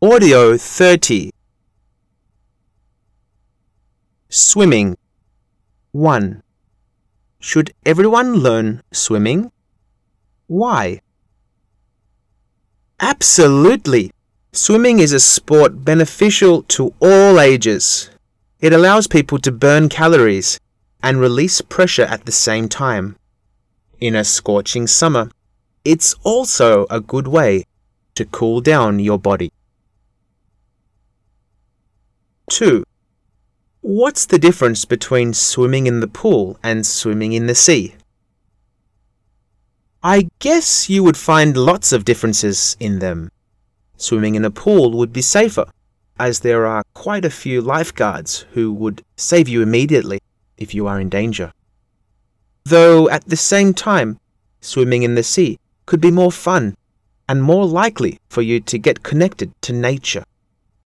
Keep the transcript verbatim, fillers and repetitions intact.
Audio thirty. Swimming. one. Should everyone learn swimming? Why? Absolutely! Swimming is a sport beneficial to all ages. It allows people to burn calories and release pressure at the same time. In a scorching summer, it's also a good way to cool down your body. two. What's the difference between swimming in the pool and swimming in the sea? I guess you would find lots of differences in them. Swimming in a pool would be safer, as there are quite a few lifeguards who would save you immediately if you are in danger. Though at the same time, swimming in the sea could be more fun and more likely for you to get connected to nature.